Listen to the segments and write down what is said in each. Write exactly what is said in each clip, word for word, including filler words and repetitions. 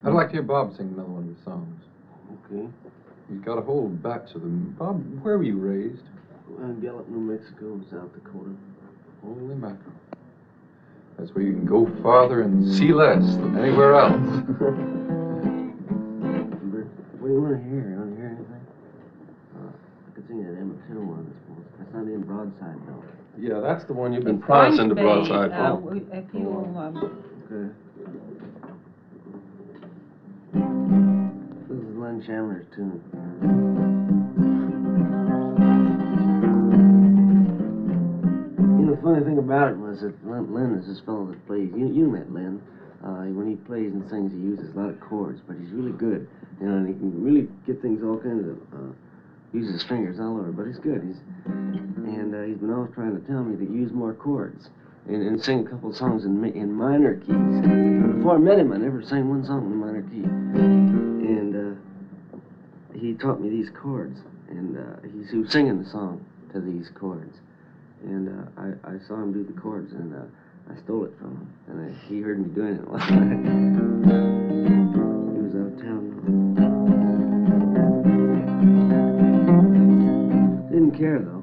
I'd like to hear Bob sing another one of his songs. Okay. He's got a whole batch of them. Bob, where were you raised? In Gallup, New Mexico, South Dakota. Holy mackerel. That's where you can go farther and see less than anywhere else. What do you want to hear? You want to hear anything? Uh, I could sing that Emmett Till one, I suppose. That's not in Broadside, though. Yeah, that's the one you've been promising to Broadside. Uh, oh. If you, um... Okay. This is Len Chandler's tune. You know, the funny thing about it was that Len, Len is this fellow that plays. You, you met Len. Uh, when he plays and sings, he uses a lot of chords, but he's really good. You know, and he can really get things all kinds of. Uh, uses his fingers all over, but he's good. He's and uh, he's been always trying to tell me to use more chords and, and sing a couple of songs in in minor keys. Before I met him, I never sang one song in a minor key, and uh, he taught me these chords, and uh, he's, he was singing the song to these chords. And uh, I, I saw him do the chords, and uh, I stole it from him. And I, he heard me doing it one night. He was out of town. Didn't care, though.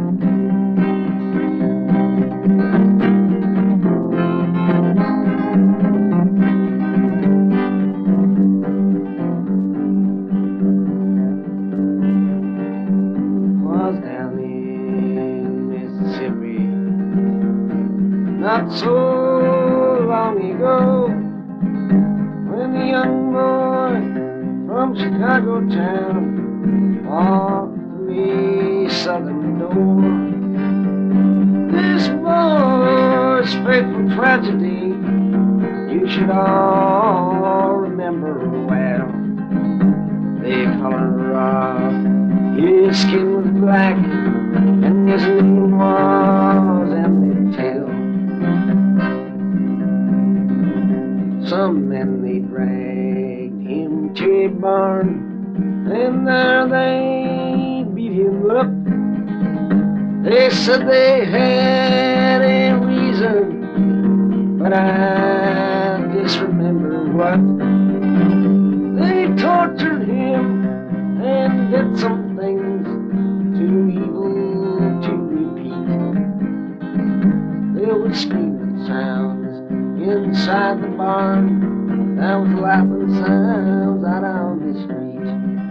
Was down in Mississippi not so long ago, when a young boy from Chicago town walked through a southern door. This boy's fateful tragedy you should all remember well. The color of his skin was black, and his name was Emmett Till. Some men, they dragged him to a barn, and there they beat him up. They said they had a reason, but I disremember what. They tortured him and did some things too evil to repeat. There were screaming sounds inside the barn, there was laughing sounds out on the street.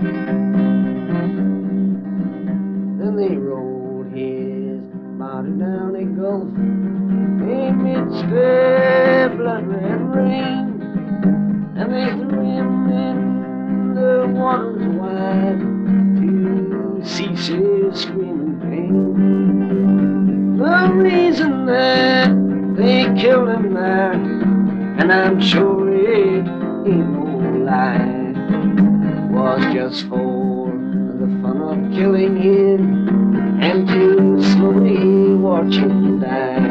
Then they rolled his body down a gulf amidst a blood-red rain, and they threw him in the waters wide to cease his screaming pain. The reason that they killed him there, and I'm sure it ain't no lie, was just for the fun of killing him and to slowly watch him die.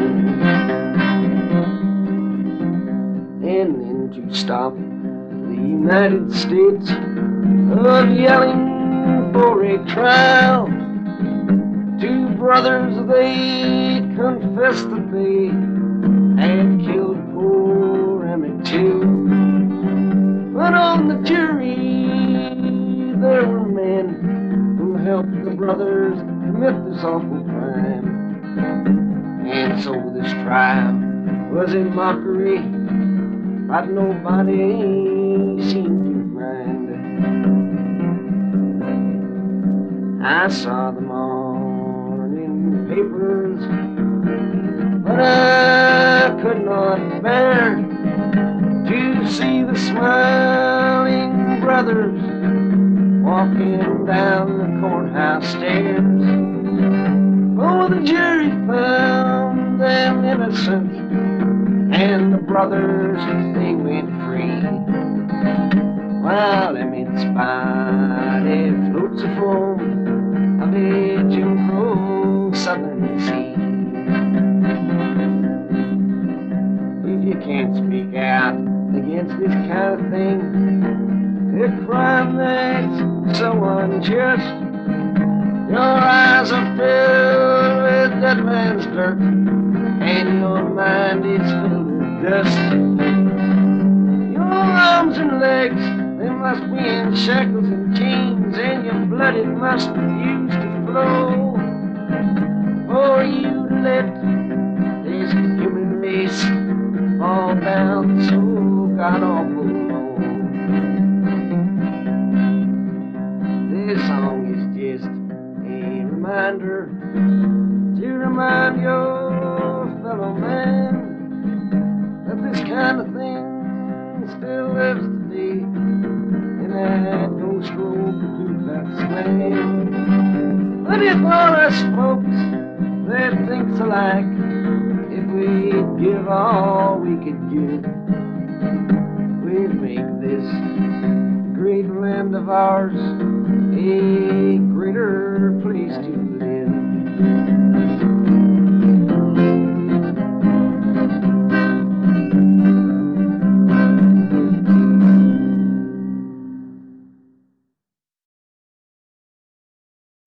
And then to stop the United States of yelling for a trial, two brothers, they confessed that they had killed poor Emmett Till. But on the jury there were men who helped the brothers commit this awful crime. And so this trial was a mockery, but nobody seemed to mind. I saw them all in the papers, but I could not bear to see the smiling brothers walking down the courthouse stairs. Oh, the jury found them innocent, and the brothers, they went free, while Emmett's body floats a foam of a Jim Crow southern sea. You can't speak out against this kind of thing, a crime that's so unjust. Your eyes are filled with dead man's dirt, and your mind is filled with dust. Your arms arms and legs, they must be in shackles and chains, and your blood it must refuse to flow. For you to let this human race fall down so god awful low. This song is just a reminder to remind your fellow man that this kind of thing still lives today in that ghost road to Ku Klux Klan. But if all us folks that thinks alike, if we'd give all we could give, we'd make this great land of ours a greater place to live.